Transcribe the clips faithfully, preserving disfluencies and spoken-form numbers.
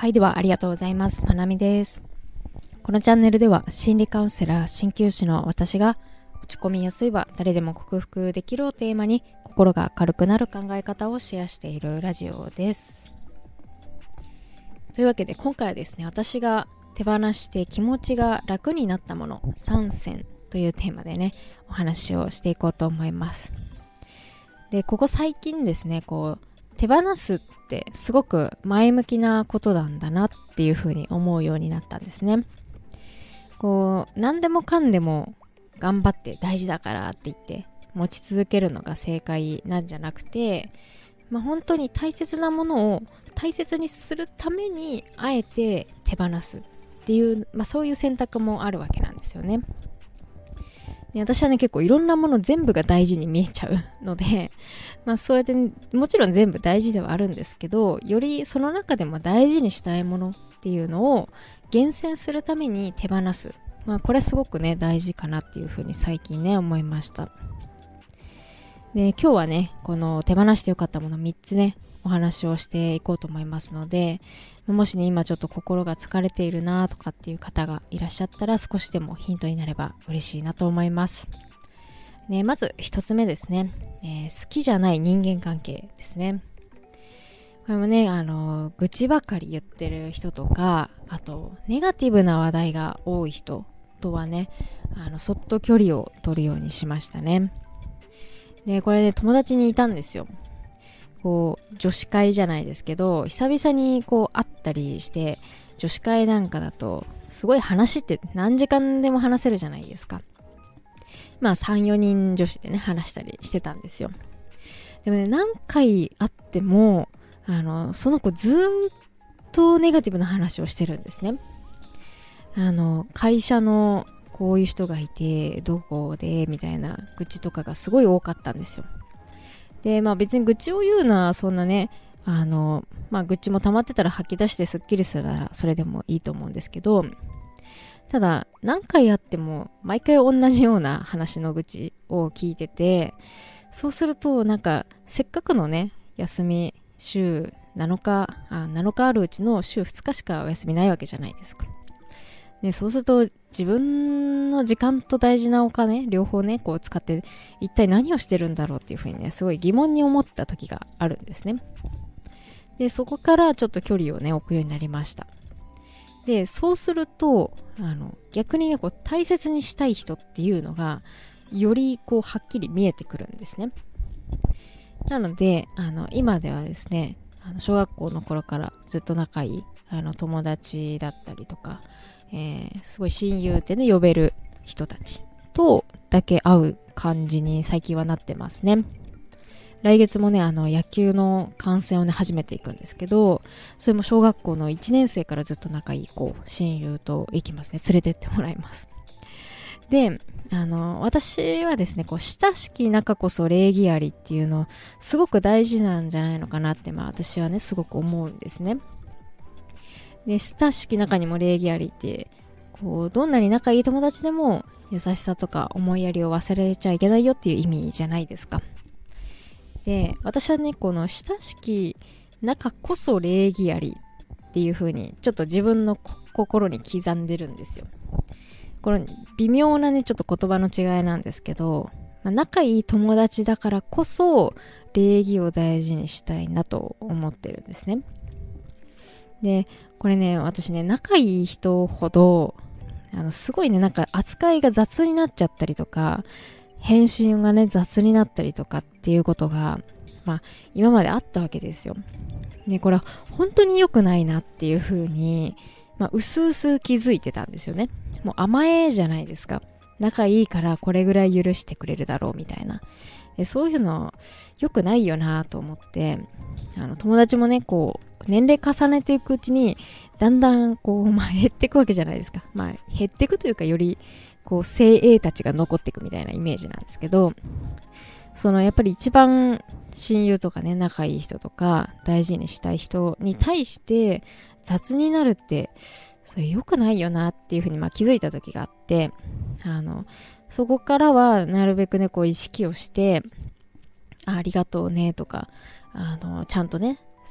はい、ではありがとうございます。まなみです。このチャンネルでは心理カウンセラー、鍼灸師の私が落ち込みやすいは誰でも克服できるをテーマに心が軽くなる考え方をシェアしているラジオです。というわけで今回はですね、私が手放して気持ちが楽になったものさんせんというテーマでね、お話をしていこうと思います。で、ここ最近ですね、こう手放すってすごく前向きなことなんだなっていうふうに思うようになったんですね。こう何でもかんでも頑張って大事だからって言って持ち続けるのが正解なんじゃなくて、まあ、本当に大切なものを大切にするためにあえて手放すっていう、まあ、そういう選択もあるわけなんですよね。で、私はね結構いろんなもの全部が大事に見えちゃうので、まあそうやってもちろん全部大事ではあるんですけど、よりその中でも大事にしたいものっていうのを厳選するために手放す、まあこれすごくね大事かなっていうふうに最近ね思いました。で、今日はねこの手放してよかったものみっつねお話をしていこうと思いますので、もしね今ちょっと心が疲れているなとかっていう方がいらっしゃったら少しでもヒントになれば嬉しいなと思います。ね、まず一つ目ですね、えー、好きじゃない人間関係ですね。これもねあの愚痴ばかり言ってる人とか、あとネガティブな話題が多い人とはねあのそっと距離を取るようにしましたね。で、これね友達にいたんですよ。こう女子会じゃないですけど久々にこう会ったりして、女子会なんかだとすごい話って何時間でも話せるじゃないですか。まあさん、よにん女子でね話したりしてたんですよ。でもね何回会ってもあのその子ずーっとネガティブな話をしてるんですね。あの会社のこういう人がいてどこでみたいな愚痴とかがすごい多かったんですよ。で、まあ別に愚痴を言うのはそんなね、あの、まあ愚痴も溜まってたら吐き出してスッキリするならそれでもいいと思うんですけど、ただ何回やっても毎回同じような話の愚痴を聞いてて、そうするとなんかせっかくのね、休み週なのか、あ、なのかあるうちの週ふつかしかお休みないわけじゃないですか。で、そうすると自分の時間と大事なお金両方ねこう使って一体何をしてるんだろうっていうふうにねすごい疑問に思った時があるんですね。で、そこからちょっと距離をね置くようになりました。で、そうするとあの逆にねこう大切にしたい人っていうのがよりこうはっきり見えてくるんですね。なのであの今ではですね、あの小学校の頃からずっと仲いいあの友達だったりとか、えー、すごい親友ってね呼べる人たちとだけ会う感じに最近はなってますね。来月もねあの野球の観戦をね初めて行くんですけど、それも小学校のいちねん生からずっと仲いい子親友と行きますね。連れてってもらいます。で、あの私はですねこう親しき仲こそ礼儀ありっていうのすごく大事なんじゃないのかなって、まあ私はねすごく思うんですね。で、親しき中にも礼儀ありってこうどんなに仲いい友達でも優しさとか思いやりを忘れちゃいけないよっていう意味じゃないですか。で、私はねこの親しき仲こそ礼儀ありっていう風にちょっと自分の心に刻んでるんですよ。この微妙なねちょっと言葉の違いなんですけど、まあ、仲いい友達だからこそ礼儀を大事にしたいなと思ってるんですね。で、これね私ね仲いい人ほどあのすごいねなんか扱いが雑になっちゃったりとか、返信がね雑になったりとかっていうことがまあ今まであったわけですよ。で、これは本当に良くないなっていう風にまあうすうす気づいてたんですよね。もう甘えじゃないですか。仲いいからこれぐらい許してくれるだろうみたいな。で、そういうの良くないよなと思って、あの友達もねこう年齢重ねていくうちにだんだんこう、まあ、減っていくわけじゃないですか。まあ減っていくというかよりこう精鋭たちが残っていくみたいなイメージなんですけど、そのやっぱり一番親友とかね仲いい人とか大事にしたい人に対して雑になるってそれ良くないよなっていうふうにまあ気づいた時があって、あのそこからはなるべくねこう意識をして あ, ありがとうねとかあのちゃんとね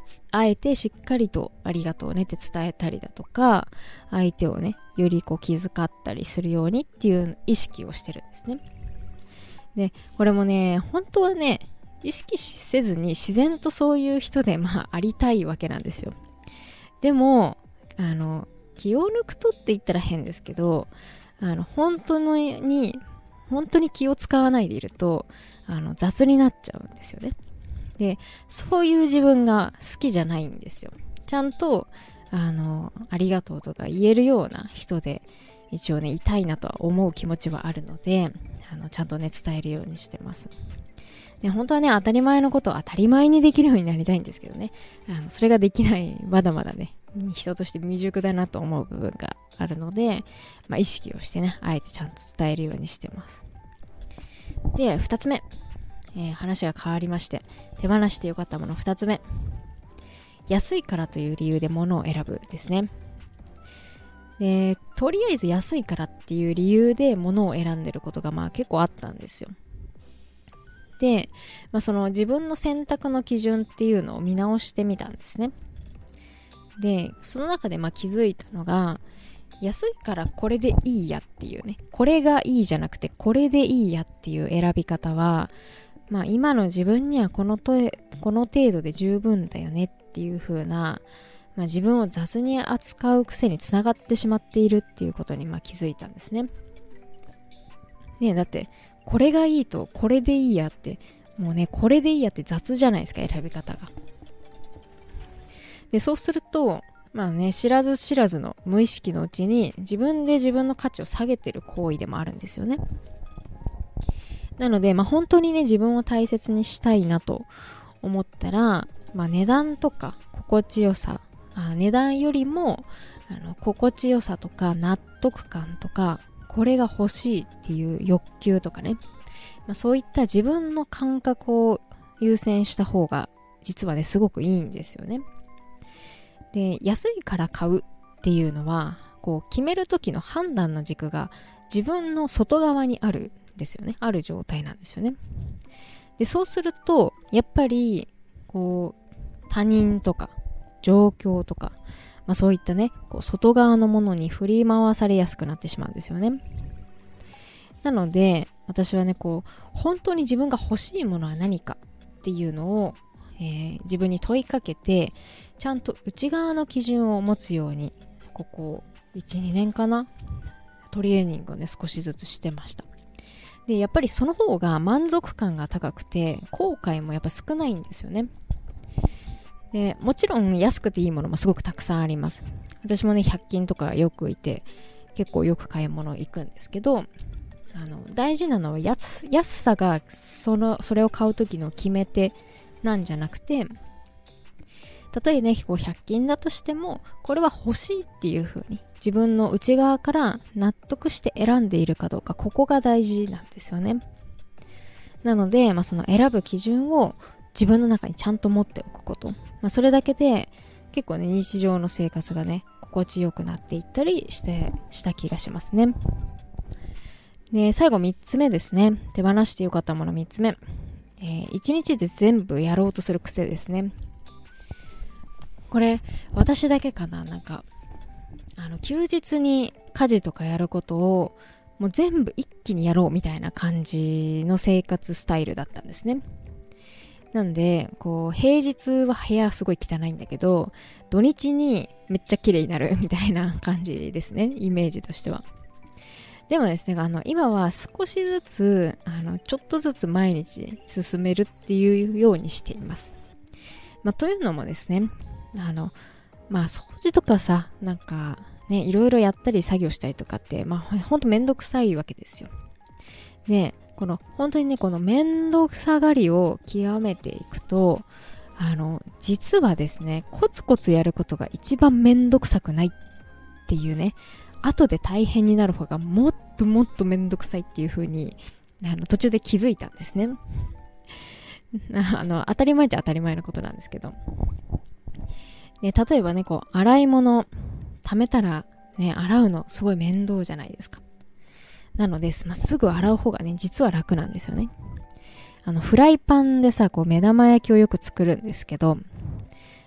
あえてしっかりとありがとうねって伝えたりだとか、相手をねよりこう気遣ったりするようにっていう意識をしてるんですね。でこれもね本当はね意識せずに自然とそういう人でまあありたいわけなんですよ。でもあの気を抜くとって言ったら変ですけど、あの本当のに本当に気を使わないでいるとあの雑になっちゃうんですよね。でそういう自分が好きじゃないんですよ。ちゃんとあのありがとうとか言えるような人で一応ねいたいなとは思う気持ちはあるので、あのちゃんとね伝えるようにしてます。で本当はね当たり前のことを当たり前にできるようになりたいんですけどね、あのそれができないまだまだね人として未熟だなと思う部分があるので、まあ、意識をしてねあえてちゃんと伝えるようにしてます。でふたつめ、えー、話が変わりまして、手放してよかったものふたつめ、安いからという理由で物を選ぶですね。でとりあえず安いからっていう理由で物を選んでることがまあ結構あったんですよ。で、まあ、その自分の選択の基準っていうのを見直してみたんですね。でその中でまあ気づいたのが、安いからこれでいいやっていうね、これがいいじゃなくてこれでいいやっていう選び方は、まあ、今の自分にはこのとこの程度で十分だよねっていう風な、まあ、自分を雑に扱う癖につながってしまっているっていうことにまあ気づいたんですね。ね、だってこれがいいとこれでいいやって、もうねこれでいいやって雑じゃないですか、選び方が。でそうするとまあね知らず知らずの無意識のうちに自分で自分の価値を下げてる行為でもあるんですよね。なのでまあ本当にね自分を大切にしたいなと思ったら、まあ、値段とか心地よさ、あ値段よりもあの心地よさとか納得感とかこれが欲しいっていう欲求とかね、まあ、そういった自分の感覚を優先した方が実はねすごくいいんですよね。で安いから買うっていうのはこう決める時の判断の軸が自分の外側にあるんですよね、ある状態なんですよね。でそうするとやっぱりこう他人とか状況とか、まあ、そういったねこう外側のものに振り回されやすくなってしまうんですよね。なので私はねこう本当に自分が欲しいものは何かっていうのを、えー、自分に問いかけてちゃんと内側の基準を持つようにここ いちにねんかなトレーニングをね少しずつしてました。でやっぱりその方が満足感が高くて後悔もやっぱ少ないんですよね。でもちろん安くていいものもすごくたくさんあります。私もねひゃく均とかよくいて結構よく買い物行くんですけど、あの大事なのは 安, 安さがそのそれを買う時の決め手なんじゃなくて、例えねこうひゃく均だとしてもこれは欲しいっていう風に自分の内側から納得して選んでいるかどうか、ここが大事なんですよね。なので、まあ、その選ぶ基準を自分の中にちゃんと持っておくこと、まあ、それだけで結構ね日常の生活がね心地よくなっていったりしてした気がしますね。で最後みっつめですね、手放してよかったものみっつめ、えー、いちにちで全部やろうとする癖ですね。これ私だけかな、なんかあの休日に家事とかやることをもう全部一気にやろうみたいな感じの生活スタイルだったんですね。なんでこう平日は部屋すごい汚いんだけど土日にめっちゃ綺麗になるみたいな感じですね、イメージとしては。でもですね、あの今は少しずつあのちょっとずつ毎日進めるっていうようにしています。まあ、というのもですね、あのまあ掃除とかさ、なんかねいろいろやったり作業したりとかってまあほんとめんどくさいわけですよ。でこの本当にねこのめんどくさがりを極めていくと、あの実はですねコツコツやることが一番めんどくさくないっていうね、後で大変になる方がもっともっとめんどくさいっていう風にあの途中で気づいたんですね。あの当たり前っちゃ当たり前のことなんですけど、で例えばねこう洗い物溜めたらね洗うのすごい面倒じゃないですか。なので、まあ、すぐ洗う方がね実は楽なんですよね。あのフライパンでさこう目玉焼きをよく作るんですけど、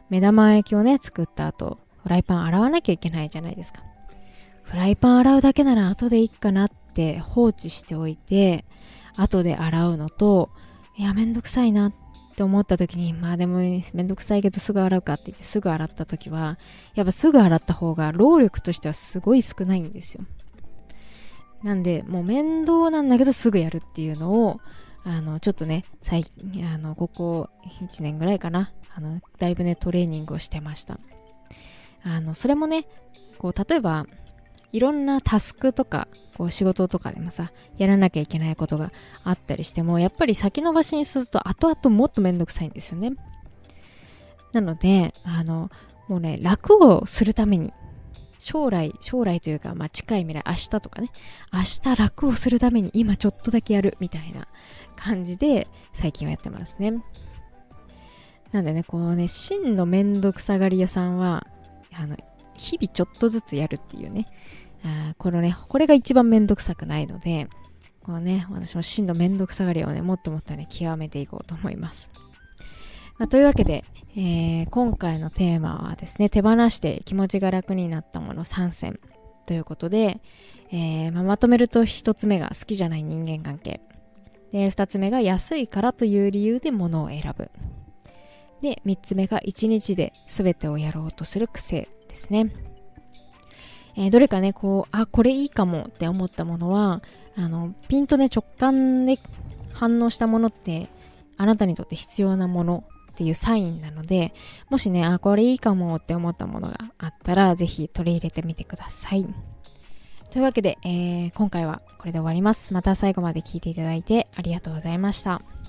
目玉焼きをね作った後、フライパン洗わなきゃいけないじゃないですか。フライパン洗うだけなら後でいいかなって放置しておいて、後で洗うのと、いやめんどくさいなって思った時に、まあでもめんどくさいけどすぐ洗うかって言ってすぐ洗った時は、やっぱすぐ洗った方が労力としてはすごい少ないんですよ。なんでもう面倒なんだけどすぐやるっていうのを、あのちょっとね最近あのここいちねんぐらいかな、あのだいぶねトレーニングをしてました。あのそれもね、こう例えばいろんなタスクとかこう仕事とかでもさ、やらなきゃいけないことがあったりしても、やっぱり先延ばしにすると後々もっとめんどくさいんですよね。なのであのもうね、楽をするために、将来将来というか、まあ、近い未来、明日とかね、明日楽をするために今ちょっとだけやるみたいな感じで最近はやってますね。なんでね、こうね、真のめんどくさがり屋さんはあの日々ちょっとずつやるっていうね、あこのね、これが一番めんどくさくないので、このね、私も真のめんどくさがりをね、もっともっとね、極めていこうと思います。まあ、というわけで、えー、今回のテーマはですね、手放して気持ちが楽になったものさんせんということで、えーまあ、まとめるとひとつめが好きじゃない人間関係。で、ふたつめが安いからという理由で物を選ぶ。で、みっつめがいちにちで全てをやろうとする癖ですね。えー、どれかね、こう、あ、これいいかもって思ったものは、あの、ピンとね、直感で反応したものって、あなたにとって必要なものっていうサインなので、もしね、あ、これいいかもって思ったものがあったら、ぜひ取り入れてみてください。というわけで、えー、今回はこれで終わります。また最後まで聞いていただいてありがとうございました。